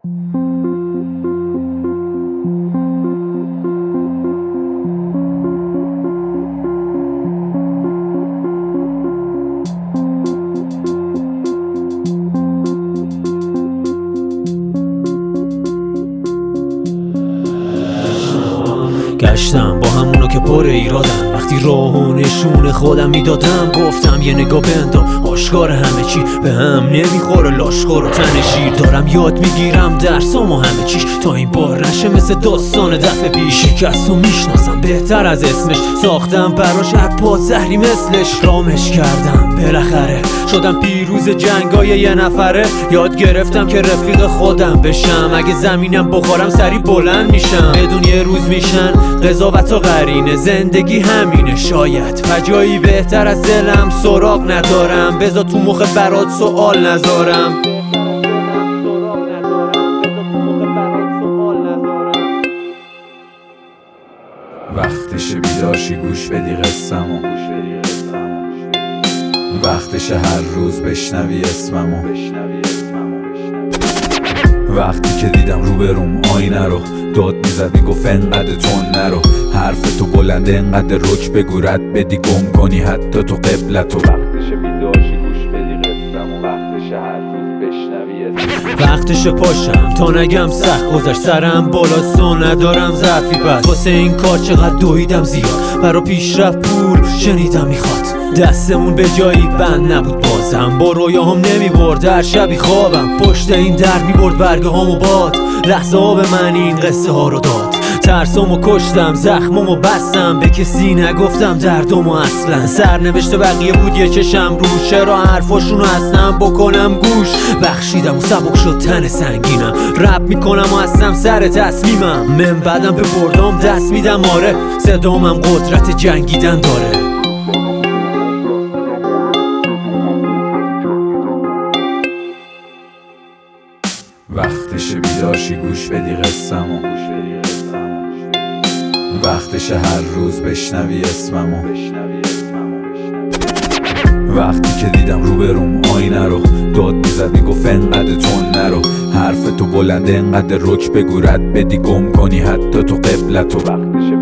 گشتم با همونو که پر ایرادم، وقتی راه و نشون خودم میدادم گفتم یه نگاه بندا، آشکار همه چی به هم نمیخوره، لاشخور و تن شیر دارم یاد میگیرم درسام و همه چیش تا این بار نشه مثل داستان دفعه پیش. شکست و میشناسم بهتر از اسمش، ساختم براش عباد زهری مثلش، رامش کردم بالاخره شدم پیروز جنگای یه نفره. یاد گرفتم که رفیق خودم بشم، اگه زمینم بخورم سری بلند میشم، بدون یه روز میشن قضاوت و قرینه. زندگی همینه شاید و جایی بهتر از دلم سراغ ندارم، بذار تو مخ برات سوال نذارم. وقتشه بیدارشی گوش بدی قصه‌مو، وقتشه هر روز بشنوی اسممو. وقتی که دیدم روبروم آینه رو داد میزد میگفت انقدر تون نرو، حرف تو بلنده انقدر رک بگو رد بدی گم کنی حتی تو قبلتو. وقتشه بیدارشی گوش بدی قصه‌مو، وقتشه هر روز بشنوی اسممو. وقتشه پاشم تا نگم سخت گذشت سرم بالا سو ندارم ضعفی بس، واسه این کار چقدر دویدم زیاد برا پیشرفت پول شنیدم میخواد، دستمون به جایی بند نبود بازم، با رویاهم نمیبرد هر شبی خوابم، پشت این در میبرد برگه هامو باد، لحظه ها به من این قصه ها رو داد. ترسامو کشتم زخمامو بستم، به کسی نگفتم دردامو اصلا، سرنوشت بقیه بود یه چشم روش، چرا حرفاشونو اصلا بکنم گوش. بخشیدم و سبک شد تن سنگینم، رپ میکنم و هستم سر تصمیمم، من بعدم به بردام دست میدم آره، صدامم قدرت جنگیدن داره. وقتشه بیدارشی گوش بدی قصه‌مو، وقتشه هر روز بشنوی اسممو. وقتی که دیدم روبروم آینه رو داد میزد میگفت انقدر تون نرو، حرف تو بلنده انقدر رک بگو رد بدی گم کنی حتی تو قبلتو. وقتشه